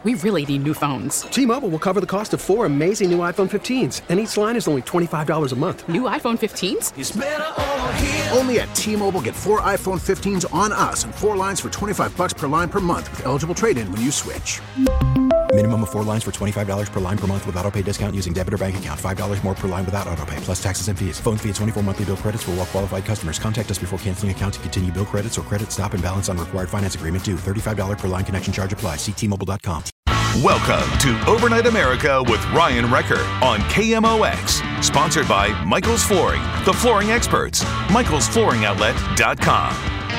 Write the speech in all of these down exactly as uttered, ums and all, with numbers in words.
We really need new phones. T-Mobile will cover the cost of four amazing new iPhone fifteens, and each line is only twenty-five dollars a month. New iPhone fifteens? It's better over here. Only at T-Mobile, get four iPhone fifteens on us and four lines for twenty-five dollars per line per month with eligible trade-in when you switch. Minimum of four lines for twenty-five dollars per line per month with autopay discount using debit or bank account. five dollars more per line without autopay, plus taxes and fees. Phone fee at twenty-four monthly bill credits for well-qualified customers. Contact us before canceling account to continue bill credits or credit stop and balance on required finance agreement due. thirty-five dollars per line connection charge applies. See T Mobile dot com. Welcome to Overnight America with Ryan Recker on K M O X. Sponsored by Michael's Flooring, the flooring experts. Michaels Flooring Outlet dot com.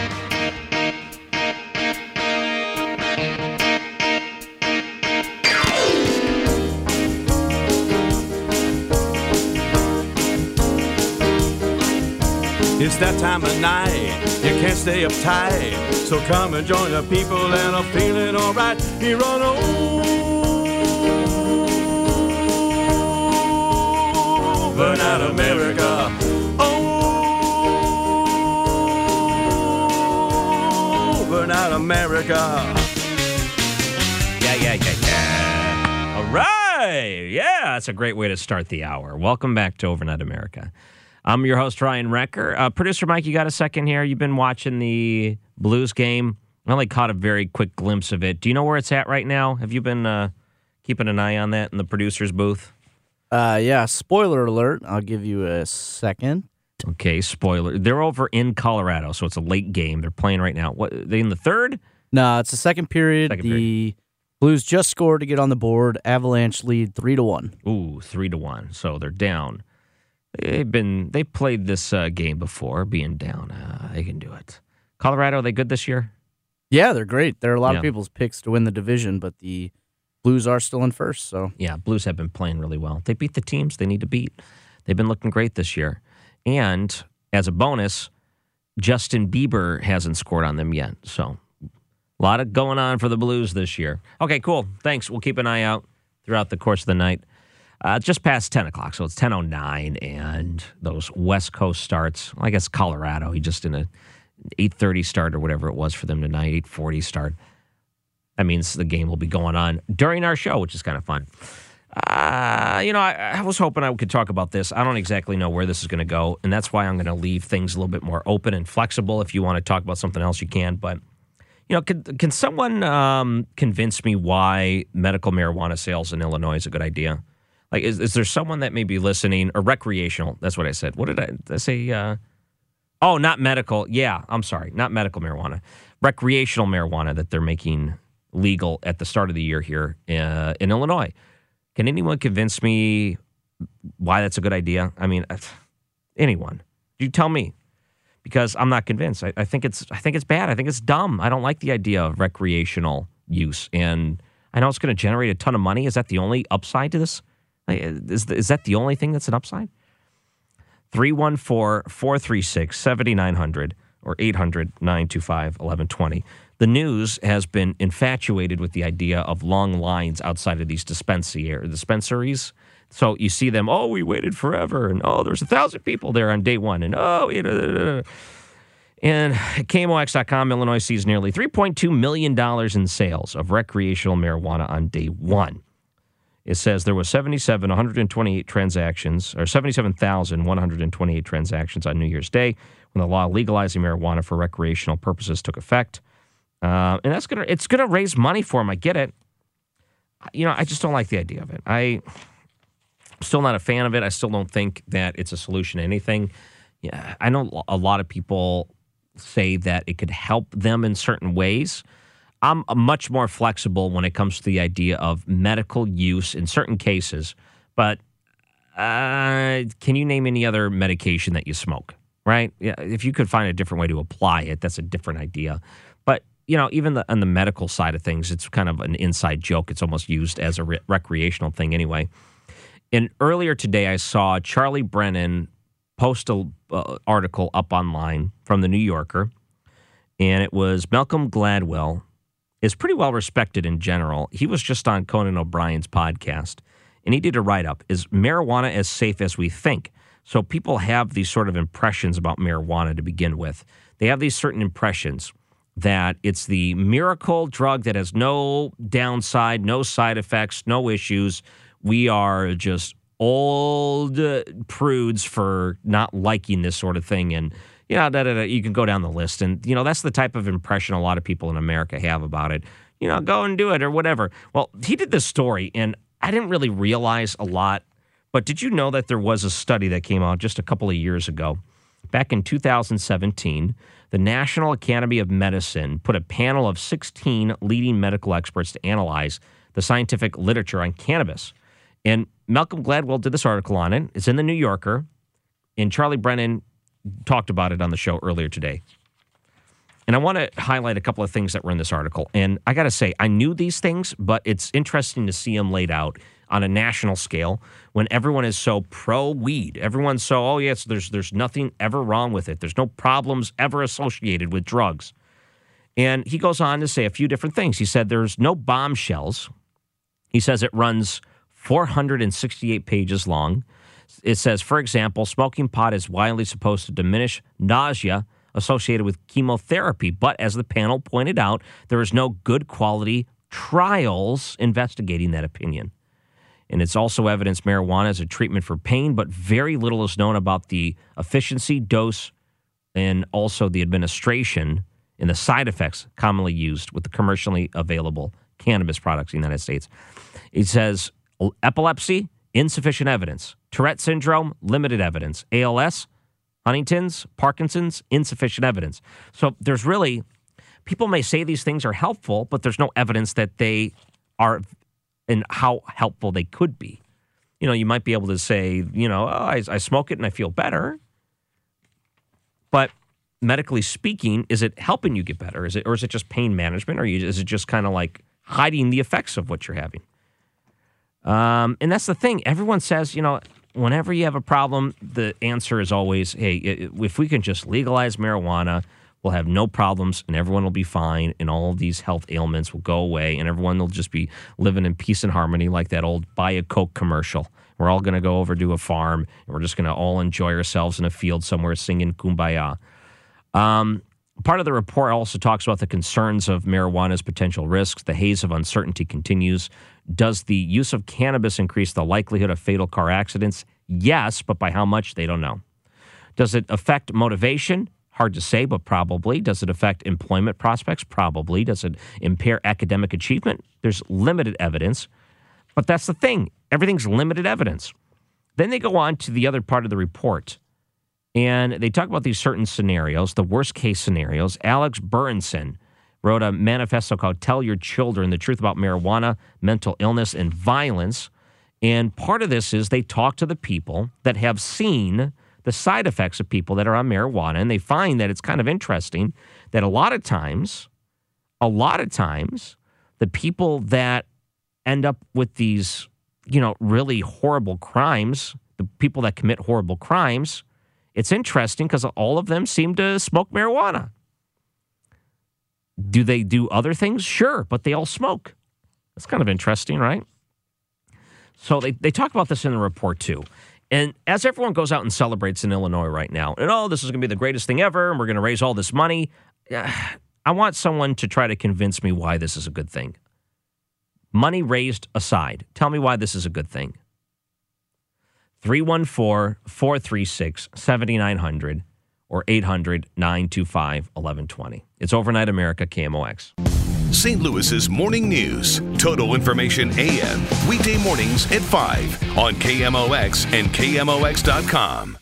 It's that time of night, you can't stay uptight. So come and join the people and I'm feeling alright. Here on Overnight America. Overnight America. Yeah, yeah, yeah, yeah. All right. Yeah, that's a great way to start the hour. Welcome back to Overnight America. I'm your host, Ryan Recker. Uh, Producer Mike, you got a second here? You've been watching the Blues game. I only caught a very quick glimpse of it. Do you know where it's at right now? Have you been uh, keeping an eye on that in the producer's booth? Uh, yeah, spoiler alert. I'll give you a second. Okay, spoiler. They're over in Colorado, so it's a late game. They're playing right now. What? They in the third? No, it's the second period. Second the period. Blues just scored to get on the board. Avalanche lead three to one. Ooh, three to one. So they're down. They've been they played this uh, game before, being down. Uh, they can do it. Colorado, are they good this year? Yeah, they're great. There are a lot Yeah. of people's picks to win the division, but the Blues are still in first. So Yeah, Blues have been playing really well. They beat the teams they need to beat. They've been looking great this year. And as a bonus, Justin Bieber hasn't scored on them yet. So a lot of going on for the Blues this year. Okay, cool. Thanks. We'll keep an eye out throughout the course of the night. Uh, just past ten o'clock, so it's ten oh nine, and those West Coast starts. I guess Colorado, he just in a eight thirty start or whatever it was for them tonight, eight forty start. That means the game will be going on during our show, which is kind of fun. Uh, you know, I, I was hoping I could talk about this. I don't exactly know where this is going to go, and that's why I'm going to leave things a little bit more open and flexible. If you want to talk about something else, you can. But, you know, can, can someone um, convince me why medical marijuana sales in Illinois is a good idea? Like, is, is there someone that may be listening, or recreational? That's what I said. What did I, did I say? Uh, oh, not medical. Yeah, I'm sorry. Not medical marijuana. Recreational marijuana that they're making legal at the start of the year here uh, in Illinois. Can anyone convince me why that's a good idea? I mean, anyone. You tell me. Because I'm not convinced. I, I think it's I think it's bad. I think it's dumb. I don't like the idea of recreational use. And I know it's going to generate a ton of money. Is that the only upside to this? Is, is that the only thing that's an upside? three one four, four three six, seven nine zero zero or eight hundred, nine two five, one one two zero. The news has been infatuated with the idea of long lines outside of these dispensary, dispensaries. So you see them, oh, we waited forever, and oh, there's a thousand people there on day one, and oh, you know, and K M O X dot com, Illinois sees nearly three point two million dollars in sales of recreational marijuana on day one. It says there was seventy-seven, one hundred twenty-eight transactions, or seventy-seven thousand, one hundred twenty-eight transactions on New Year's Day when the law legalizing marijuana for recreational purposes took effect. Uh, and that's gonna it's gonna raise money for them. I get it. You know, I just don't like the idea of it. I, I'm still not a fan of it. I still don't think that it's a solution to anything. Yeah, I know a lot of people say that it could help them in certain ways. I'm much more flexible when it comes to the idea of medical use in certain cases. But uh, can you name any other medication that you smoke, right? Yeah, if you could find a different way to apply it, that's a different idea. But, you know, even the, on the medical side of things, it's kind of an inside joke. It's almost used as a re- recreational thing anyway. And earlier today, I saw Charlie Brennan post an uh, article up online from the New Yorker, and it was Malcolm Gladwell is pretty well respected in general. He was just on Conan O'Brien's podcast, and he did a write-up. Is marijuana as safe as we think? So people have these sort of impressions about marijuana to begin with. They have these certain impressions. that it's the miracle drug that has no downside, no side effects, no issues. We are just old prudes for not liking this sort of thing. And, you know, da, da, da, you can go down the list. And, you know, that's the type of impression a lot of people in America have about it. You know, go and do it or whatever. Well, he did this story, and I didn't really realize a lot. But did you know that there was a study that came out just a couple of years ago? Back in two thousand seventeen, the National Academy of Medicine put a panel of sixteen leading medical experts to analyze the scientific literature on cannabis. And Malcolm Gladwell did this article on it. It's in the New Yorker. And Charlie Brennan talked about it on the show earlier today. And I want to highlight a couple of things that were in this article. And I got to say, I knew these things, but it's interesting to see them laid out on a national scale when everyone is so pro-weed. Everyone's so, oh, yes, there's there's nothing ever wrong with it. There's no problems ever associated with drugs. And he goes on to say a few different things. He said there's no bombshells. He says it runs four hundred sixty-eight pages long. It says, for example, smoking pot is widely supposed to diminish nausea associated with chemotherapy. But as the panel pointed out, there is no good quality trials investigating that opinion. And it's also evidence marijuana is a treatment for pain, but very little is known about the efficiency, dose, and also the administration and the side effects commonly used with the commercially available cannabis products in the United States. It says epilepsy, insufficient evidence. Tourette syndrome, limited evidence. A L S, Huntington's, Parkinson's, insufficient evidence. So there's really, people may say these things are helpful, but there's no evidence that they are and how helpful they could be. You know, you might be able to say, you know, oh, I, I smoke it and I feel better. But medically speaking, is it helping you get better? Is it, or is it just pain management? Or is it just kind of like hiding the effects of what you're having? Um, and that's the thing. Everyone says, you know, whenever you have a problem, the answer is always, hey, if we can just legalize marijuana, we'll have no problems and everyone will be fine and all of these health ailments will go away and everyone will just be living in peace and harmony like that old Buy a Coke commercial. We're all going to go over to a farm and we're just going to all enjoy ourselves in a field somewhere singing Kumbaya. Um, part of the report also talks about the concerns of marijuana's potential risks. The haze of uncertainty continues. Does the use of cannabis increase the likelihood of fatal car accidents? Yes, but by how much, they don't know. Does it affect motivation? Hard to say, but probably. Does it affect employment prospects? Probably. Does it impair academic achievement? There's limited evidence. But that's the thing. Everything's limited evidence. Then they go on to the other part of the report, and they talk about these certain scenarios, the worst-case scenarios. Alex Berenson wrote a manifesto called Tell Your Children the Truth About Marijuana, Mental Illness, and Violence. And part of this is they talk to the people that have seen the side effects of people that are on marijuana, and they find that it's kind of interesting that a lot of times, a lot of times, the people that end up with these, you know, really horrible crimes, the people that commit horrible crimes, it's interesting because all of them seem to smoke marijuana. Do they do other things? Sure, but they all smoke. That's kind of interesting, right? So they, they talk about this in the report, too. And as everyone goes out and celebrates in Illinois right now, and oh, this is going to be the greatest thing ever, and we're going to raise all this money, I want someone to try to convince me why this is a good thing. Money raised aside, tell me why this is a good thing. three one four, four three six, seven nine zero zero or eight hundred, nine two five, eleven twenty. It's Overnight America, K M O X. Saint Louis's Morning News. Total Information A M. Weekday mornings at five on K M O X and K M O X dot com.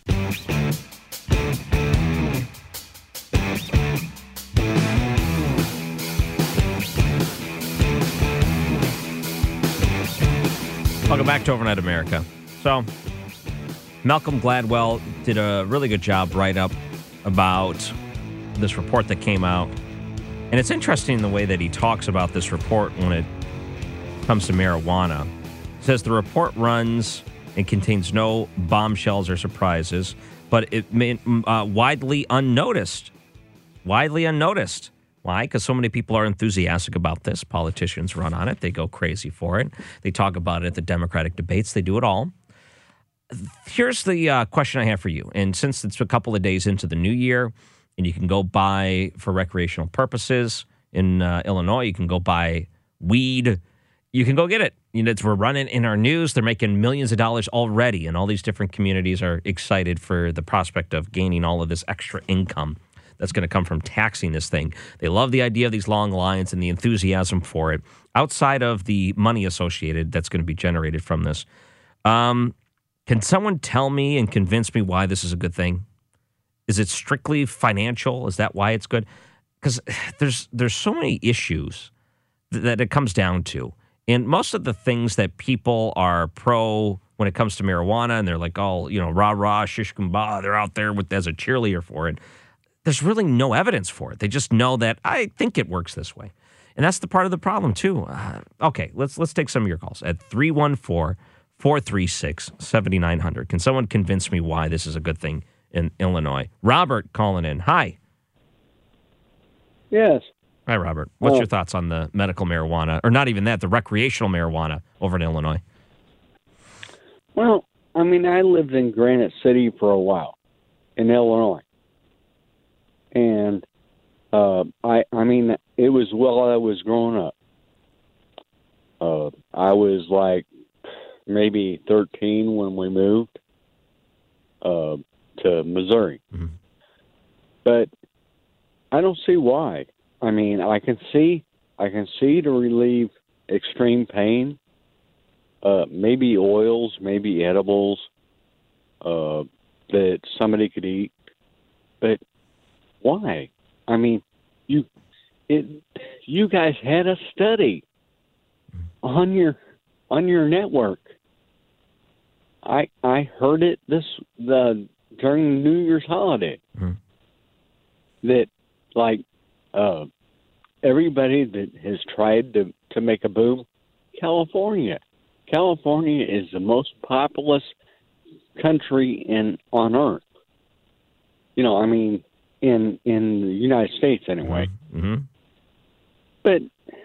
Welcome back to Overnight America. So, Malcolm Gladwell did a really good job write-up about this report that came out. And it's interesting the way that he talks about this report when it comes to marijuana. He says the report runs and contains no bombshells or surprises, but it may, uh, widely unnoticed. Widely unnoticed. Why? Because so many people are enthusiastic about this. Politicians run on it. They go crazy for it. They talk about it at the Democratic debates. They do it all. Here's the uh, question I have for you. And since it's a couple of days into the new year, and you can go buy for recreational purposes. In uh, Illinois, you can go buy weed. You can go get it. You know, it's, we're running in our news. They're making millions of dollars already, and all these different communities are excited for the prospect of gaining all of this extra income that's going to come from taxing this thing. They love the idea of these long lines and the enthusiasm for it. Outside of the money associated that's going to be generated from this, um, can someone tell me and convince me why this is a good thing? Is it strictly financial? Is that why it's good? Because there's there's so many issues th- that it comes down to. And most of the things that people are pro when it comes to marijuana, and they're like, oh, you know, rah-rah, shish kumbah, they're out there with as a cheerleader for it. There's really no evidence for it. They just know that I think it works this way. And that's the part of the problem, too. Uh, okay, let's let's take some of your calls at three one four, four three six, seven nine zero zero. Can someone convince me why this is a good thing in Illinois? Robert calling in. Hi. Yes. Hi, Robert. What's Oh. your thoughts on the medical marijuana, or not even that, the recreational marijuana over in Illinois? Well, I mean, I lived in Granite City for a while in Illinois. And uh, I I mean, it was while I was growing up. Uh, I was like maybe thirteen when we moved uh, to Missouri. Mm-hmm. But I don't see why. I mean, I can see, I can see to relieve extreme pain. Uh, maybe oils, maybe edibles uh, that somebody could eat. But why? I mean, you, it, you guys had a study on your on your network. I I heard it this the during New Year's holiday. Mm-hmm. That like uh, everybody that has tried to, to make a boom, California. California is the most populous country in on Earth. You know, I mean, in in the United States anyway. Mm-hmm. But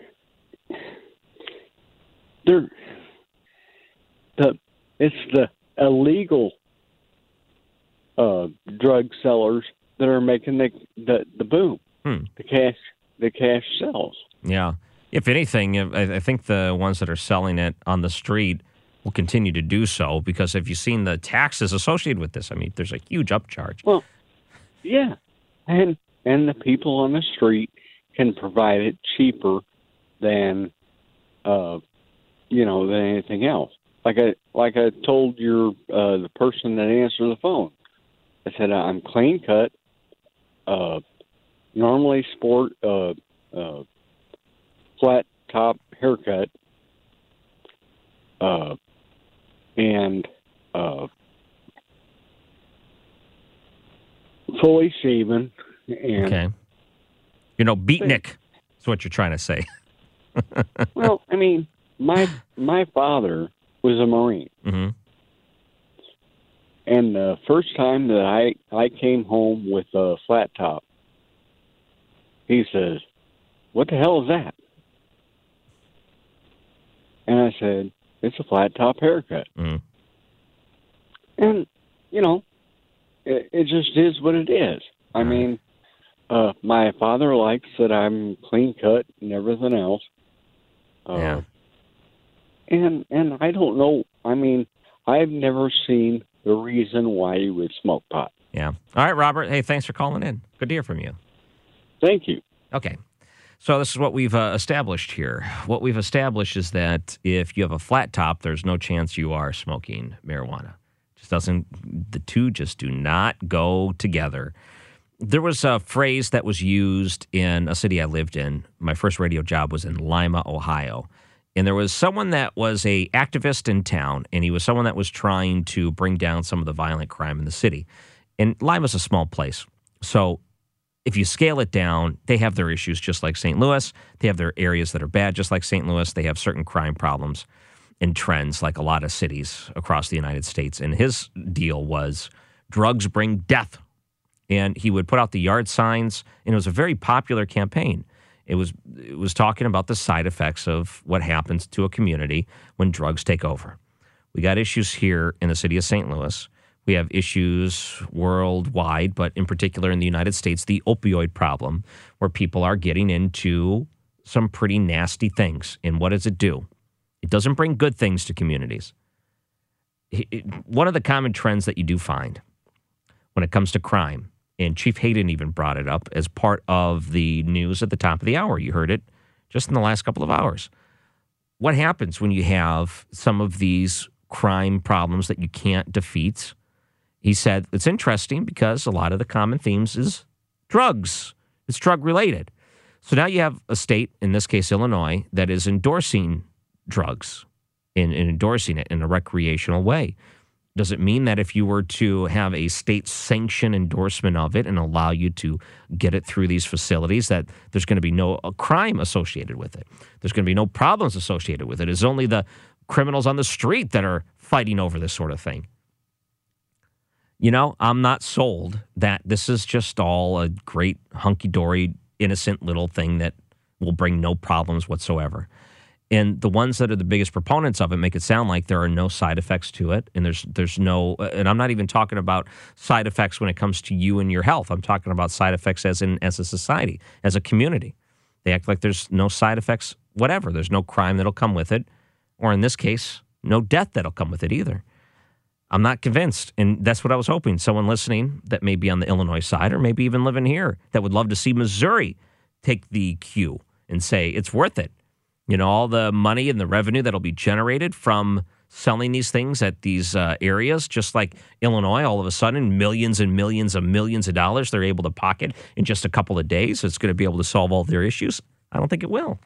they're the it's the illegal uh, drug sellers that are making the the, the boom, Hmm. the cash the cash sells. Yeah. If anything, I I think the ones that are selling it on the street will continue to do so, because if you've seen the taxes associated with this, I mean, there's a huge upcharge. Well, yeah, and and the people on the street can provide it cheaper than, uh, you know, than anything else. Like I like I told your uh, the person that answered the phone, I said I'm clean cut. Uh, normally sport uh, uh, flat top haircut, uh, and uh, fully shaven. And, Okay. You know, beatnik is what you're trying to say. well, I mean, my my father was a Marine. Mm-hmm. And the first time that I, I came home with a flat top, he says, "What the hell is that?" And I said, "It's a flat top haircut." Mm. And, you know, it, it just is what it is. I mean, uh, my father likes that I'm clean cut and everything else. Uh, Yeah. And, and I don't know. I mean, I've never seen the reason why you would smoke pot. Yeah. All right, Robert. Hey, thanks for calling in. Good to hear from you. Thank you. Okay. So this is what we've uh, established here. What we've established is that if you have a flat top, there's no chance you are smoking marijuana. Just doesn't, the two just do not go together. There was a phrase that was used in a city I lived in. My first radio job was in Lima, Ohio. And there was someone that was a activist in town, and he was someone that was trying to bring down some of the violent crime in the city. And Lima's a small place. So if you scale it down, they have their issues just like Saint Louis. They have their areas that are bad just like Saint Louis. They have certain crime problems and trends like a lot of cities across the United States. And his deal was drugs bring death. And he would put out the yard signs, and it was a very popular campaign. It was it was talking about the side effects of what happens to a community when drugs take over. We got issues here in the city of Saint Louis We have issues worldwide, but in particular in the United States, the opioid problem, where people are getting into some pretty nasty things. And what does it do? It doesn't bring good things to communities. It, it, one of the common trends that you do find when it comes to crime, and Chief Hayden even brought it up as part of the news at the top of the hour. You heard it just in the last couple of hours. What happens when you have some of these crime problems that you can't defeat? He said it's interesting because a lot of the common themes is drugs. It's drug related. So now you have a state, in this case Illinois, that is endorsing drugs and, and endorsing it in a recreational way. Does it mean that if you were to have a state sanction endorsement of it and allow you to get it through these facilities, that there's going to be no uh, crime associated with it? There's going to be no problems associated with it. It's only the criminals on the street that are fighting over this sort of thing. You know, I'm not sold that this is just all a great hunky-dory, innocent little thing that will bring no problems whatsoever. And the ones that are the biggest proponents of it make it sound like there are no side effects to it. And there's there's no, and I'm not even talking about side effects when it comes to you and your health. I'm talking about side effects as in as a society, as a community. They act like there's no side effects, whatever. There's no crime that'll come with it. Or in this case, no death that'll come with it either. I'm not convinced. And that's what I was hoping. Someone listening that may be on the Illinois side or maybe even living here that would love to see Missouri take the cue and say it's worth it. You know, all the money and the revenue that'll be generated from selling these things at these uh, areas, just like Illinois, all of a sudden, millions and millions of millions of dollars they're able to pocket in just a couple of days. It's going to be able to solve all their issues. I don't think it will.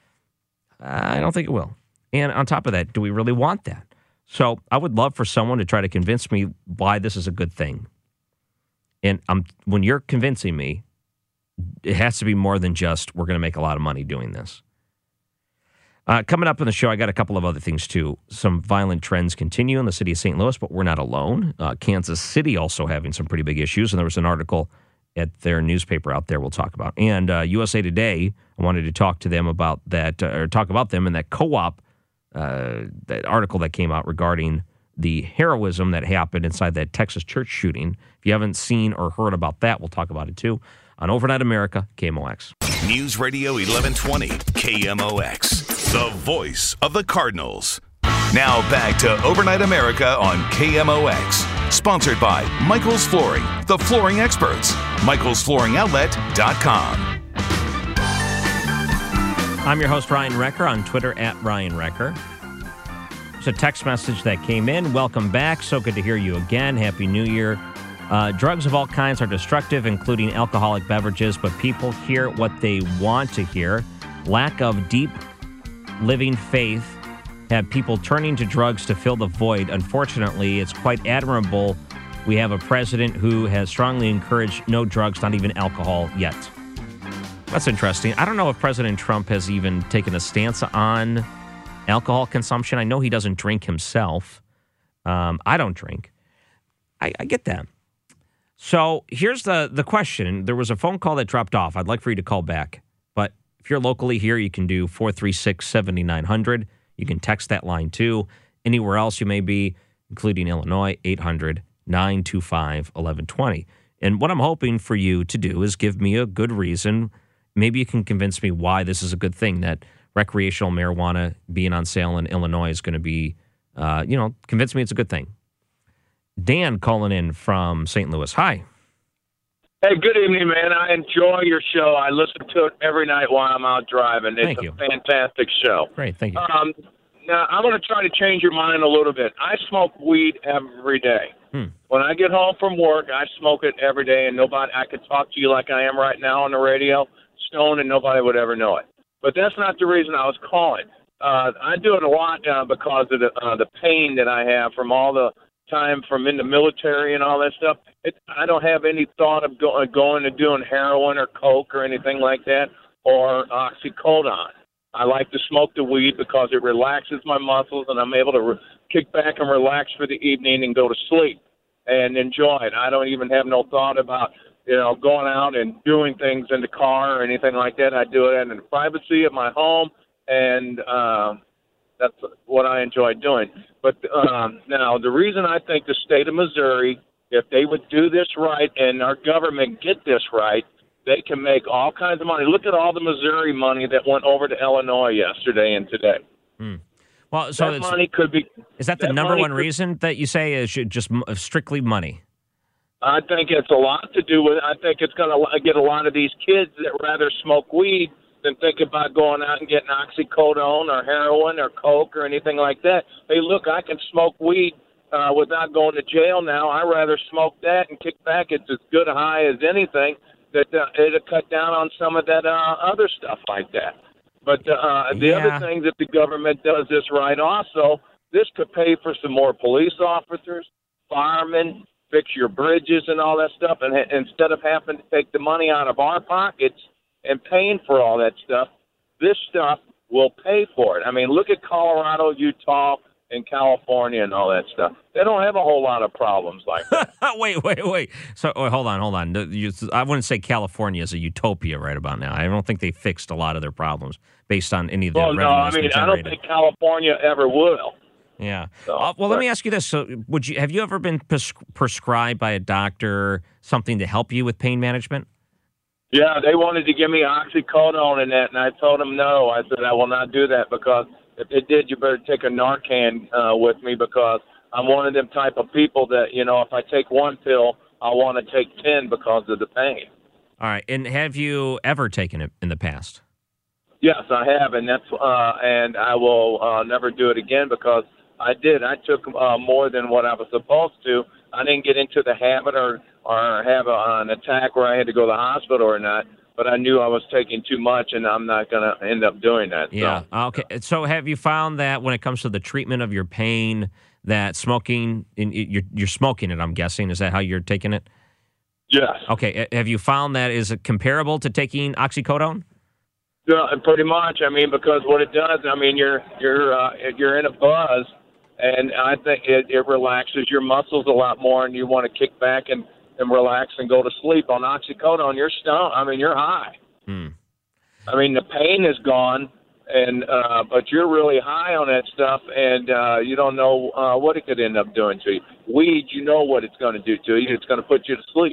I don't think it will. And on top of that, do we really want that? So I would love for someone to try to convince me why this is a good thing. And I'm, when you're convincing me, it has to be more than just we're going to make a lot of money doing this. Uh, coming up in the show, I got a couple of other things, too. Some violent trends continue in the city of Saint Louis, but we're not alone. Uh, Kansas City also having some pretty big issues, and there was an article at their newspaper out there we'll talk about. And uh, U S A Today, I wanted to talk to them about that, uh, or talk about them and that co-op, uh, that article that came out regarding the heroism that happened inside that Texas church shooting. If you haven't seen or heard about that, we'll talk about it, too, on Overnight America, K M O X. News Radio eleven twenty, K M O X, the voice of the Cardinals. Now back to Overnight America on K M O X. Sponsored by Michael's Flooring, the flooring experts. Michaels Flooring Outlet dot com. I'm your host, Ryan Recker, on Twitter at Ryan Recker. It's a text message that came in. Welcome back. So good to hear you again. Happy New Year. Uh, drugs of all kinds are destructive, including alcoholic beverages, but people hear what they want to hear. Lack of deep living faith have people turning to drugs to fill the void. Unfortunately, it's quite admirable we have a president who has strongly encouraged no drugs, not even alcohol, yet. That's interesting. I don't know if President Trump has even taken a stance on alcohol consumption. I know he doesn't drink himself. Um, I don't drink. I, I get that. So here's the, the question. There was a phone call that dropped off. I'd like for you to call back. But if you're locally here, you can do four three six, seven nine zero zero. You can text that line too. Anywhere else you may be, including Illinois, eight hundred, nine two five, eleven twenty. And what I'm hoping for you to do is give me a good reason. Maybe you can convince me why this is a good thing, that recreational marijuana being on sale in Illinois is going to be, uh, you know, convince me it's a good thing. Dan calling in from Saint Louis. Hi. Hey, good evening, man. I enjoy your show. I listen to it every night while I'm out driving. It's Thank a you. fantastic show. Great, thank you. Um, now, I'm going to try to change your mind a little bit. I smoke weed every day. Hmm. When I get home from work, I smoke it every day, and nobody, I could talk to you like I am right now on the radio, stoned, and nobody would ever know it. But that's not the reason I was calling. Uh, I do it a lot uh, because of the, uh, the pain that I have from all the time from in the military and all that stuff. It, I don't have any thought of go, going and doing heroin or coke or anything like that, or oxycodone. I like to smoke the weed because it relaxes my muscles and I'm able to re- kick back and relax for the evening and go to sleep and enjoy it. I don't even have no thought about, you know, going out and doing things in the car or anything like that. I do it in the privacy of my home, and uh, that's what I enjoy doing. But um, now the reason I think the state of Missouri, if they would do this right and our government get this right, they can make all kinds of money. Look at all the Missouri money that went over to Illinois yesterday and today. Hmm. Well, so that money could be. Is that the that number one could, reason that you say is just strictly money? I think it's a lot to do with. I think it's going to get a lot of these kids that rather smoke weed than think about going out and getting oxycodone or heroin or coke or anything like that. Hey, look, I can smoke weed uh, without going to jail now. I rather smoke that and kick back. It's as good a high as anything. That uh, it'll cut down on some of that uh, other stuff like that. But uh, the yeah. other thing that the government does this right also, this could pay for some more police officers, firemen, fix your bridges and all that stuff. And ha- instead of having to take the money out of our pockets and paying for all that stuff, this stuff will pay for it. I mean, look at Colorado, Utah, and California and all that stuff. They don't have a whole lot of problems like that. wait, wait, wait. So wait, hold on, hold on. You, I wouldn't say California is a utopia right about now. I don't think they fixed a lot of their problems based on any of the well, no, I mean, I don't think California ever will. Yeah. So, uh, well, but, let me ask you this. So, would you have you ever been pres- prescribed by a doctor something to help you with pain management? Yeah, they wanted to give me oxycodone and that, and I told them no. I said I will not do that because if they did, you better take a Narcan uh, with me because I'm one of them type of people that, you know, if I take one pill, I want to take ten because of the pain. All right. And have you ever taken it in the past? Yes, I have, and that's uh, and I will uh, never do it again because I did. I took uh, more than what I was supposed to. I didn't get into the habit or, or have a, an attack where I had to go to the hospital or not. But I knew I was taking too much, and I'm not going to end up doing that. Yeah. So. Okay. So have you found that when it comes to the treatment of your pain, that smoking, in, you're, you're smoking it, I'm guessing. Is that how you're taking it? Yes. Okay. Have you found that is it comparable to taking oxycodone? Yeah, pretty much. I mean, because what it does, I mean, you're you're uh, you're in a buzz, and I think it, it relaxes your muscles a lot more, and you want to kick back and. and relax and go to sleep. On oxycodone, you're stoned. I mean, you're high. Hmm. I mean, the pain is gone, and uh, but you're really high on that stuff, and uh, you don't know uh, what it could end up doing to you. Weed, you know what it's going to do to you. It's going to put you to sleep.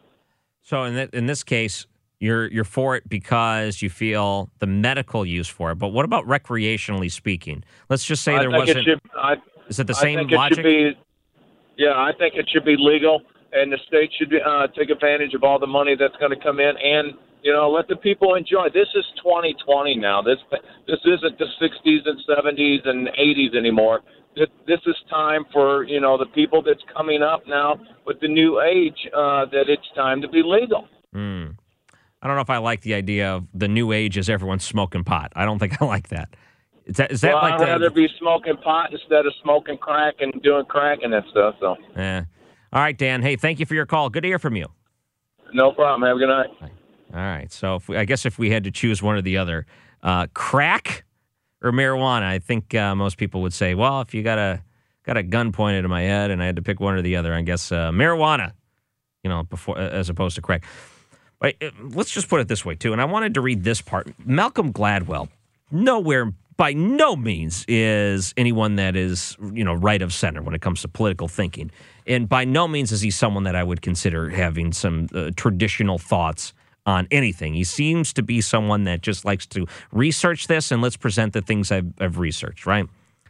So in th- in this case, you're you're for it because you feel the medical use for it. But what about recreationally speaking? Let's just say I there think wasn't. It should, I, is it the I same think it logic? Should be, yeah, I think it should be legal. And the state should uh, take advantage of all the money that's going to come in, and you know, let the people enjoy. This is twenty twenty now. This this isn't the sixties and seventies and eighties anymore. This, this is time for you know the people that's coming up now with the new age uh, that it's time to be legal. Mm. I don't know if I like the idea of the new age as everyone's smoking pot. I don't think I like that. Is that is that well, like I'd the, rather be smoking pot instead of smoking crack and doing crack and that stuff. So. Yeah. All right, Dan. Hey, thank you for your call. Good to hear from you. No problem. Have a good night. All right. So if we, I guess if we had to choose one or the other, uh, crack or marijuana, I think uh, most people would say, well, if you got a got a gun pointed at my head and I had to pick one or the other, I guess uh, marijuana, you know, before as opposed to crack. But uh, let's just put it this way, too. And I wanted to read this part. Malcolm Gladwell, nowhere by no means is anyone that is, you know, right of center when it comes to political thinking. And by no means is he someone that I would consider having some uh, traditional thoughts on anything. He seems to be someone that just likes to research this and let's present the things I've, I've researched, right?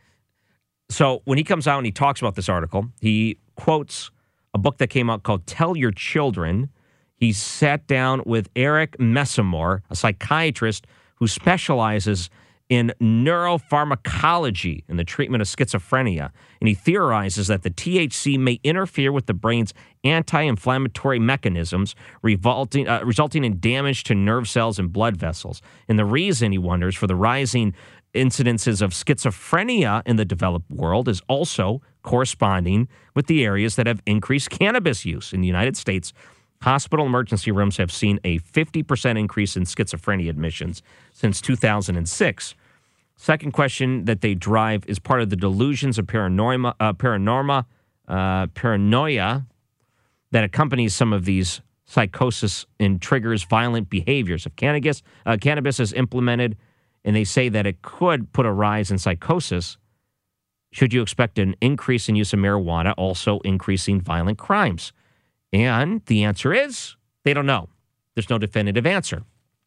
So when he comes out and he talks about this article, he quotes a book that came out called Tell Your Children. He sat down with Eric Messamore, a psychiatrist who specializes in neuropharmacology and the treatment of schizophrenia. And he theorizes that the T H C may interfere with the brain's anti-inflammatory mechanisms, resulting, uh, resulting in damage to nerve cells and blood vessels. And the reason, he wonders, for the rising incidences of schizophrenia in the developed world is also corresponding with the areas that have increased cannabis use. In the United States, hospital emergency rooms have seen a fifty percent increase in schizophrenia admissions since two thousand six. Second question that they drive is part of the delusions of paranoia, uh, paranorma, uh, paranoia that accompanies some of these psychosis and triggers violent behaviors. If cannabis, uh, cannabis is implemented and they say that it could put a rise in psychosis, should you expect an increase in use of marijuana also increasing violent crimes? And the answer is they don't know. There's no definitive answer.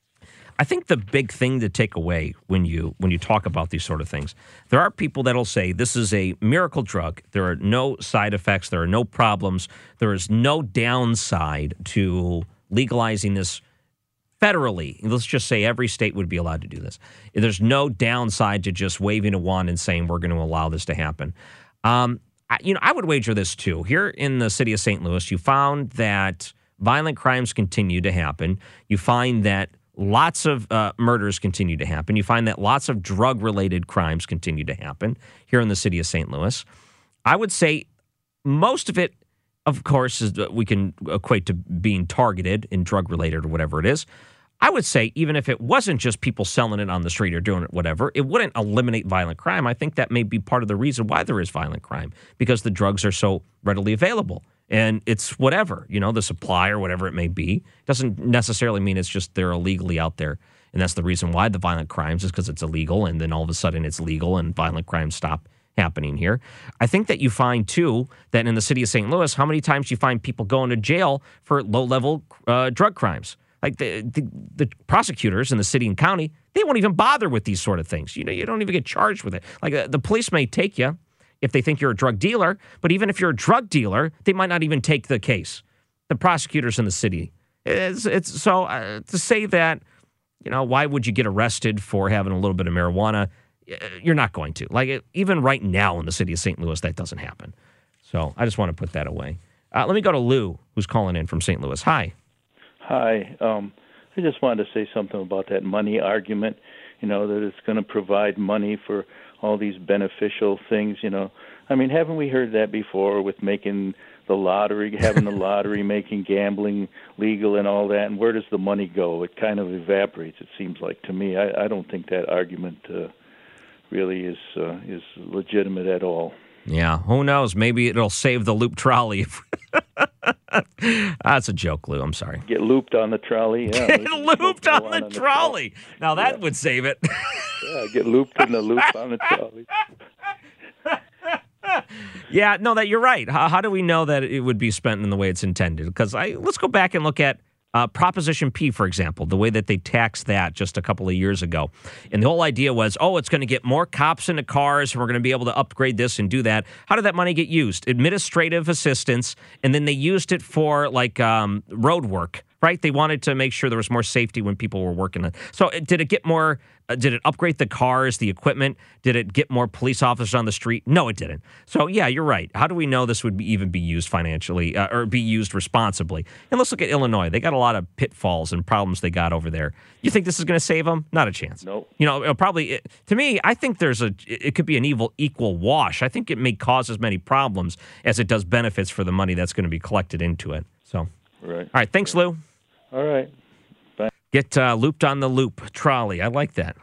I think the big thing to take away when you when you talk about these sort of things, there are people that'll say this is a miracle drug. There are no side effects. There are no problems. There is no downside to legalizing this federally. Let's just say every state would be allowed to do this. There's no downside to just waving a wand and saying we're going to allow this to happen. Um, I, you know, I would wager this too. Here in the city of Saint Louis, you found that violent crimes continue to happen. You find that lots of uh, murders continue to happen. You find that lots of drug-related crimes continue to happen here in the city of Saint Louis. I would say most of it, of course, is we can equate to being targeted in drug-related or whatever it is. I would say even if it wasn't just people selling it on the street or doing it, whatever, it wouldn't eliminate violent crime. I think that may be part of the reason why there is violent crime, because the drugs are so readily available. And it's whatever, you know, the supply or whatever it may be. Doesn't necessarily mean it's just they're illegally out there. And that's the reason why the violent crimes is because it's illegal. And then all of a sudden it's legal and violent crimes stop happening here. I think that you find, too, that in the city of Saint Louis, how many times you find people going to jail for low-level uh, drug crimes? Like the, the the prosecutors in the city and county, they won't even bother with these sort of things. You know, you don't even get charged with it. Like uh, the police may take you if they think you're a drug dealer, but even if you're a drug dealer, they might not even take the case. The prosecutors in the city. It's, it's so uh, to say that, you know, why would you get arrested for having a little bit of marijuana? You're not going to. Like even right now in the city of Saint Louis, that doesn't happen. So I just want to put that away. Uh, let me go to Lou, who's calling in from Saint Louis. Hi. Hi. Um, I just wanted to say something about that money argument, you know, that it's going to provide money for all these beneficial things, you know. I mean, haven't we heard that before with making the lottery, having the lottery, making gambling legal and all that? And where does the money go? It kind of evaporates, it seems like to me. I, I don't think that argument uh, really is uh, is legitimate at all. Yeah, who knows? Maybe it'll save the loop trolley. That's a joke, Lou. I'm sorry. Get looped on the trolley. Yeah, get looped on, on the, on the trolley. trolley. Now that yeah. would save it. Yeah, get looped in the loop on the trolley. Yeah, no, that you're right. How, how do we know that it would be spent in the way it's intended? Because I let's go back and look at uh, Proposition P, for example, the way that they taxed that just a couple of years ago. And the whole idea was, oh, it's going to get more cops into cars, and we're going to be able to upgrade this and do that. How did that money get used? Administrative assistance, and then they used it for, like, um, road work, right? They wanted to make sure there was more safety when people were working. So did it get more... Uh, did it upgrade the cars, the equipment? Did it get more police officers on the street? No, it didn't. So, yeah, you're right. How do we know this would be, even be used financially uh, or be used responsibly? And let's look at Illinois. They got a lot of pitfalls and problems they got over there. You think this is going to save them? Not a chance. Nope. You know, it'll probably, it, to me, I think there's a, it could be an evil equal wash. I think it may cause as many problems as it does benefits for the money that's going to be collected into it. So, right. All right. Thanks, Lou. All right. Bye. Get uh, looped on the loop trolley. I like that.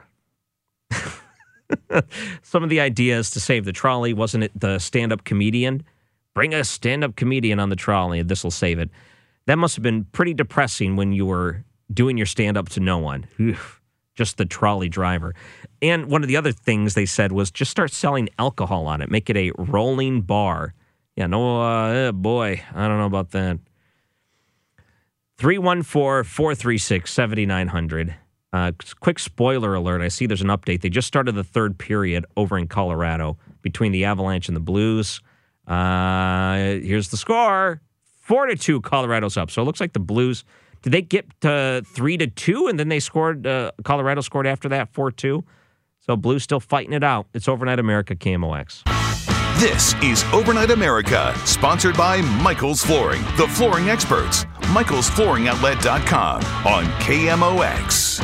Some of the ideas to save the trolley, wasn't it the stand-up comedian? Bring a stand-up comedian on the trolley, and this will save it. That must have been pretty depressing when you were doing your stand-up to no one. Just the trolley driver. And one of the other things they said was just start selling alcohol on it. Make it a rolling bar. Yeah, no, uh, eh, boy, I don't know about that. three one four, four three six, seven nine zero zero. Uh, quick spoiler alert. I see there's an update. They just started the third period over in Colorado between the Avalanche and the Blues. Uh, here's the score. Four to two, Colorado's up. So it looks like the Blues, did they get to three to two and then they scored, uh, Colorado scored after that, four two. So Blues still fighting it out. It's Overnight America, K M O X. This is Overnight America, sponsored by Michael's Flooring, the flooring experts. Michaels Flooring Outlet dot com on K M O X.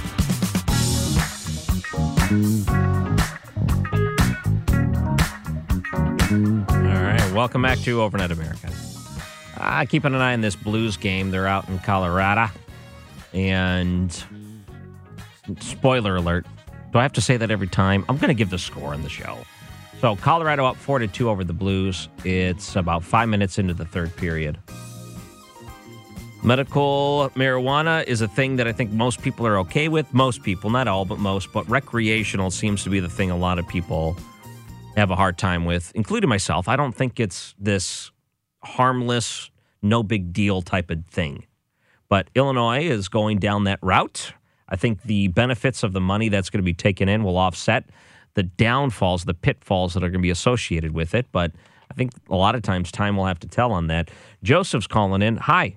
All right, welcome back to Overnight America. Uh, keeping an eye on this Blues game. They're out in Colorado. And spoiler alert. Do I have to say that every time? I'm going to give the score on the show. So Colorado up four to two over the Blues. It's about five minutes into the third period. Medical marijuana is a thing that I think most people are okay with. Most people, not all, but most. But recreational seems to be the thing a lot of people have a hard time with, including myself. I don't think it's this harmless, no big deal type of thing. But Illinois is going down that route. I think the benefits of the money that's going to be taken in will offset the downfalls, the pitfalls that are going to be associated with it. But I think a lot of times time will have to tell on that. Joseph's calling in. Hi.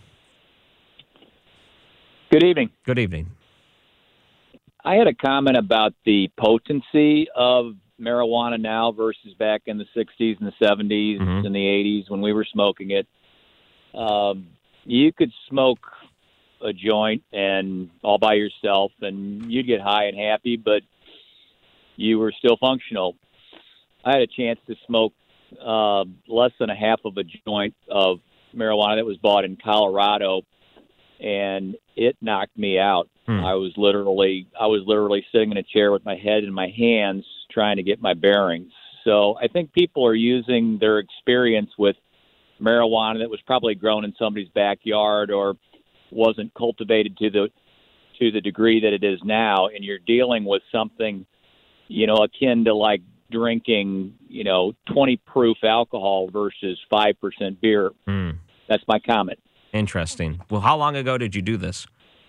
Good evening. Good evening. I had a comment about the potency of marijuana now versus back in the sixties and the seventies Mhm. and the eighties when we were smoking it. Um, you could smoke a joint and all by yourself and you'd get high and happy, but you were still functional. I had a chance to smoke uh, less than a half of a joint of marijuana that was bought in Colorado, and it knocked me out. Hmm. I was literally, I was literally sitting in a chair with my head in my hands, trying to get my bearings. So I think people are using their experience with marijuana that was probably grown in somebody's backyard or wasn't cultivated to the to the degree that it is now, and you're dealing with something, you know, akin to like drinking, you know, twenty proof alcohol versus five percent beer. Hmm. That's my comment. Interesting. Well, how long ago did you do this?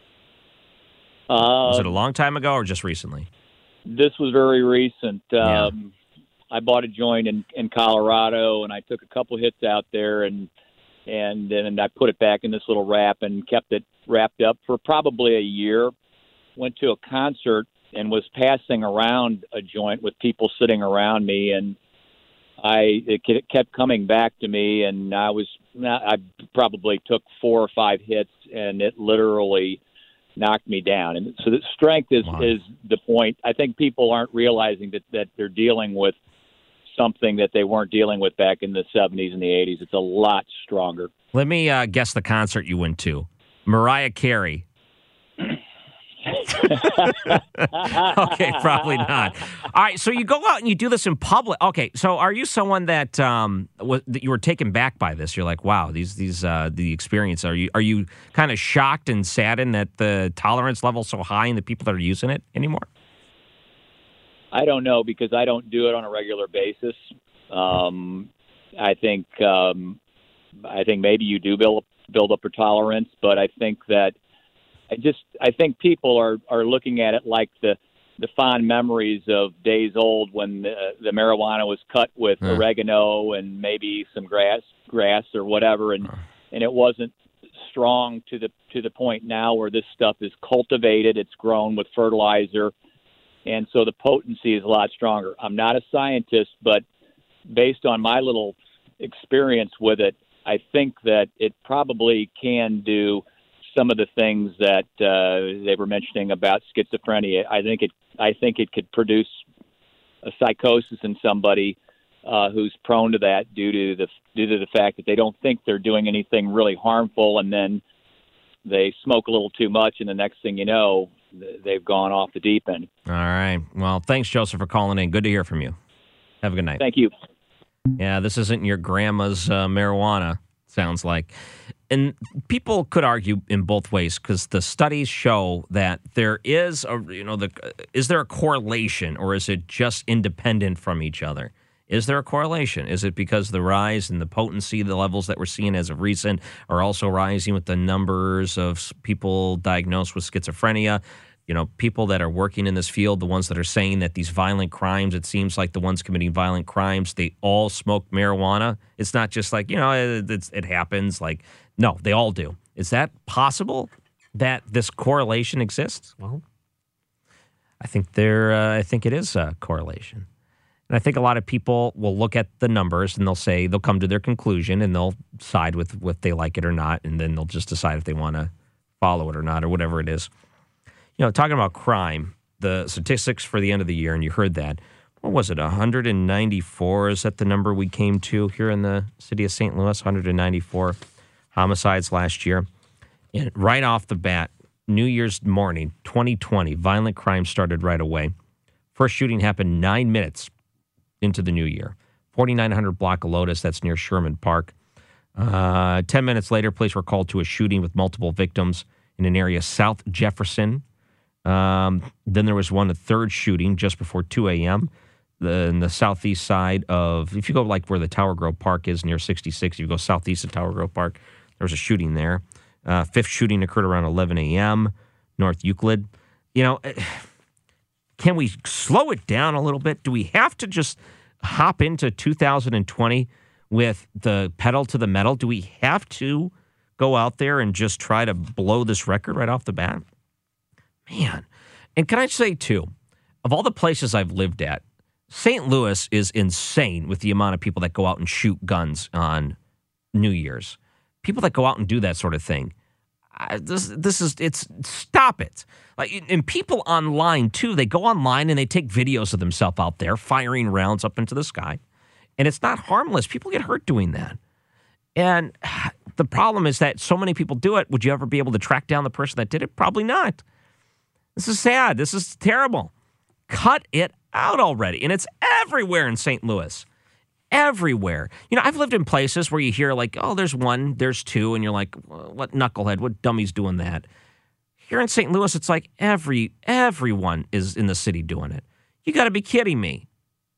Uh, Was it a long time ago or just recently? This was very recent. Yeah. Um, I bought a joint in, in Colorado, and I took a couple hits out there, and and then I put it back in this little wrap and kept it wrapped up for probably a year. Went to a concert and was passing around a joint with people sitting around me, and I it ke- kept coming back to me, and I was I probably took four or five hits, and it literally knocked me down. And so the strength is Wow. is the point. I think people aren't realizing that that they're dealing with something that they weren't dealing with back in the seventies and the eighties. It's a lot stronger. Let me uh, guess the concert you went to. Mariah Carey. Okay, probably not. All right, so you go out and you do this in public. Okay, so are you someone that um was, that you were taken back by this? You're like, wow, these these uh, the experience. Are you are you kind of shocked and saddened that the tolerance level's so high and the people that are using it anymore? I don't know because I don't do it on a regular basis. Um, I think um, I think maybe you do build build up your tolerance, but I think that I just I think people are, are looking at it like the the fond memories of days old when the, the marijuana was cut with Yeah. oregano and maybe some grass grass or whatever, and and it wasn't strong to the to the point now where this stuff is cultivated, it's grown with fertilizer. And so the potency is a lot stronger. I'm not a scientist, but based on my little experience with it, I think that it probably can do some of the things that uh, they were mentioning about schizophrenia. I think it. I think it could produce a psychosis in somebody uh, who's prone to that due to the due to the fact that they don't think they're doing anything really harmful, and then they smoke a little too much, and the next thing you know, they've gone off the deep end. All right. Well, thanks, Joseph, for calling in. Good to hear from you. Have a good night. Thank you. Yeah, this isn't your grandma's uh, marijuana, sounds like. And people could argue in both ways because the studies show that there is a, you know, the is there a correlation or is it just independent from each other? Is there a correlation? Is it because the rise in the potency, the levels that we're seeing as of recent are also rising with the numbers of people diagnosed with schizophrenia? You know, people that are working in this field, the ones that are saying that these violent crimes, it seems like the ones committing violent crimes, they all smoke marijuana. It's not just like, you know, it, it's, it happens. Like, no, they all do. Is that possible that this correlation exists? Well, I think there, uh, I think it is a correlation. And I think a lot of people will look at the numbers and they'll say, they'll come to their conclusion and they'll side with if they like it or not. And then they'll just decide if they want to follow it or not or whatever it is. You know, talking about crime, the statistics for the end of the year, and you heard that. What was it, one hundred ninety-four? Is that the number we came to here in the city of Saint Louis? one hundred ninety-four homicides last year. And right off the bat, New Year's morning, twenty twenty, violent crime started right away. First shooting happened nine minutes into the new year. forty-nine hundred block of Lotus, that's near Sherman Park. Uh, Ten minutes later, police were called to a shooting with multiple victims in an area South Jefferson. Um, then there was one, a third shooting just before two a.m. The, in the southeast side of, if you go like where the Tower Grove Park is near sixty-six, if you go southeast of Tower Grove Park, there was a shooting there. Uh, fifth shooting occurred around eleven a.m. North Euclid. You know, can we slow it down a little bit? Do we have to just hop into two thousand twenty with the pedal to the metal? Do we have to go out there and just try to blow this record right off the bat? Man. And can I say, too, of all the places I've lived at, Saint Louis is insane with the amount of people that go out and shoot guns on New Year's. People that go out and do that sort of thing. I, this, this is, it's, stop it. Like, and people online, too, they go online and they take videos of themselves out there firing rounds up into the sky. And it's not harmless. People get hurt doing that. And the problem is that so many people do it. Would you ever be able to track down the person that did it? Probably not. This is sad. This is terrible. Cut it out already. And it's everywhere in Saint Louis. Everywhere. You know, I've lived in places where you hear like, oh, there's one, there's two, and you're like, what knucklehead, what dummy's doing that? Here in Saint Louis, it's like every everyone is in the city doing it. You got to be kidding me.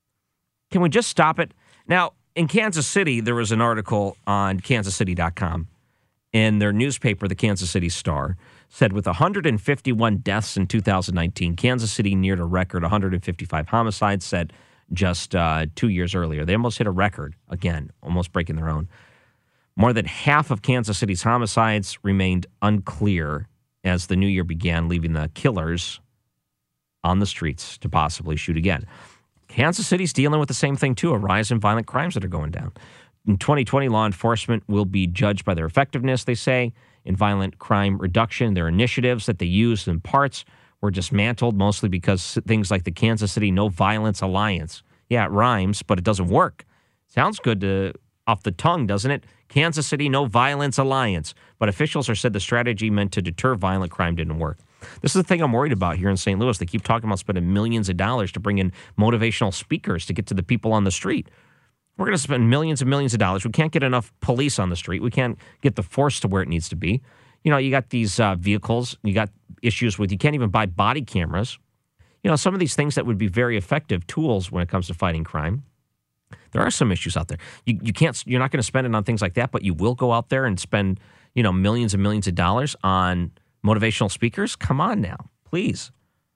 Can we just stop it? Now, in Kansas City, there was an article on kansas city dot com, and their newspaper, the Kansas City Star, said with one hundred fifty-one deaths in two thousand nineteen, Kansas City neared a record one hundred fifty-five homicides, said just uh, two years earlier. They almost hit a record, again, almost breaking their own. More than half of Kansas City's homicides remained unclear as the new year began, leaving the killers on the streets to possibly shoot again. Kansas City's dealing with the same thing, too, a rise in violent crimes that are going down. In twenty twenty, law enforcement will be judged by their effectiveness, they say, in violent crime reduction. Their initiatives that they used in parts were dismantled, mostly because things like the Kansas City No Violence Alliance. Yeah, it rhymes, but it doesn't work. Sounds good to, off the tongue, doesn't it? Kansas City No Violence Alliance. But officials have said the strategy meant to deter violent crime didn't work. This is the thing I'm worried about here in Saint Louis. They keep talking about spending millions of dollars to bring in motivational speakers to get to the people on the street. We're going to spend millions and millions of dollars. We can't get enough police on the street. We can't get the force to where it needs to be. You know, you got these uh, vehicles. You got issues with, you can't even buy body cameras. You know, some of these things that would be very effective tools when it comes to fighting crime. There are some issues out there. You you can't, you're not going to spend it on things like that, but you will go out there and spend, you know, millions and millions of dollars on motivational speakers. Come on now, please.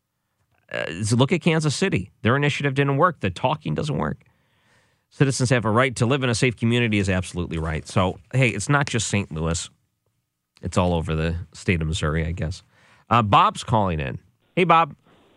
Uh, look at Kansas City. Their initiative didn't work. The talking doesn't work. Citizens have a right to live in a safe community is absolutely right. So, hey, it's not just Saint Louis. It's all over the state of Missouri, I guess. Uh, Bob's calling in. Hey, Bob.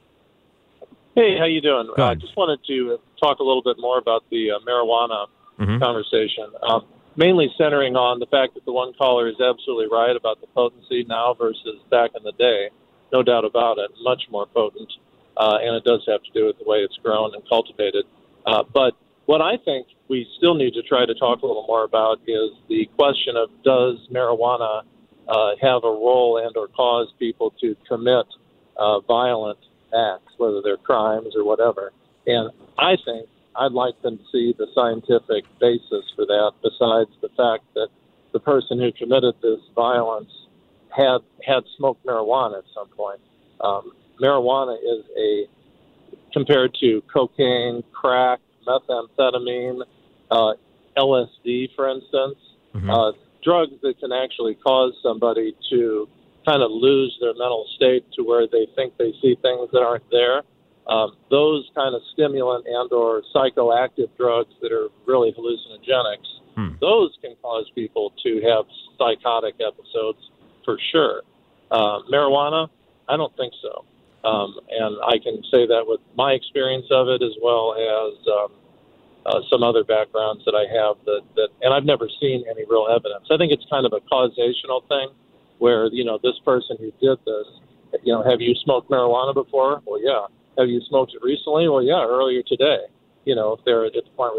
Hey, how you doing? I uh, Good. just wanted to talk a little bit more about the uh, marijuana Mhm. conversation, um, mainly centering on the fact that the one caller is absolutely right about the potency now versus back in the day. No doubt about it, much more potent, uh, and it does have to do with the way it's grown and cultivated. Uh, but what I think we still need to try to talk a little more about is the question of, does marijuana uh, have a role and or cause people to commit uh, violent acts, whether they're crimes or whatever. And I think I'd like them to see the scientific basis for that, besides the fact that the person who committed this violence had had smoked marijuana at some point. Um, marijuana is a, compared to cocaine, crack, methamphetamine, uh, L S D, for instance, Mm-hmm. uh, drugs that can actually cause somebody to kind of lose their mental state to where they think they see things that aren't there. Um, those kind of stimulant and or psychoactive drugs that are really hallucinogenics, Hmm. those can cause people to have psychotic episodes for sure. Uh, marijuana, I don't think so. Um, and I can say that with my experience of it, as well as um, uh, some other backgrounds that I have that, that, and I've never seen any real evidence. I think it's kind of a causational thing where, you know, this person who did this, you know, have you smoked marijuana before? Well, yeah. Have you smoked it recently? Well, yeah, earlier today. You know, if they're at the point where they can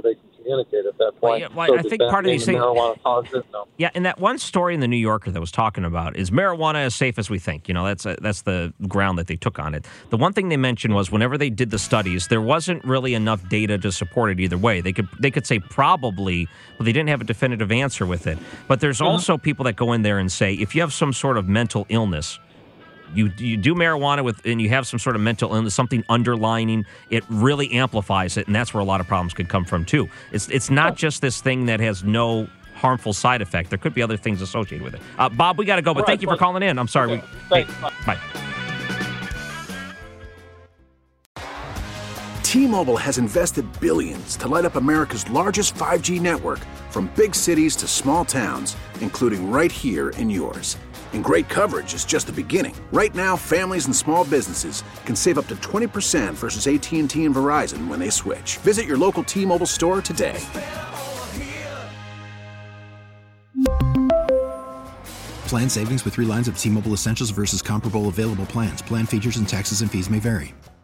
communicate at that point. Well, yeah, well, so I does think that part of mean these the things- marijuana caused it? No. Yeah, and that one story in the New Yorker that was talking about is marijuana as safe as we think. You know, that's a, that's the ground that they took on it. The one thing they mentioned was whenever they did the studies, there wasn't really enough data to support it either way. They could they could say probably, but they didn't have a definitive answer with it. But there's also people that go in there and say if you have some sort of mental illness, You you do marijuana with, and you have some sort of mental illness, something underlining, it really amplifies it, and that's where a lot of problems could come from too. It's it's not just this thing that has no harmful side effect. There could be other things associated with it. Uh, Bob, we got to go, but All thank right, you for fine. calling in. I'm sorry. Okay. We, Thanks. hey, bye. T-Mobile has invested billions to light up America's largest five G network, from big cities to small towns, including right here in yours. And great coverage is just the beginning. Right now, families and small businesses can save up to twenty percent versus A T and T and Verizon when they switch. Visit your local T-Mobile store today. Plan savings with three lines of T-Mobile Essentials versus comparable available plans. Plan features and taxes and fees may vary.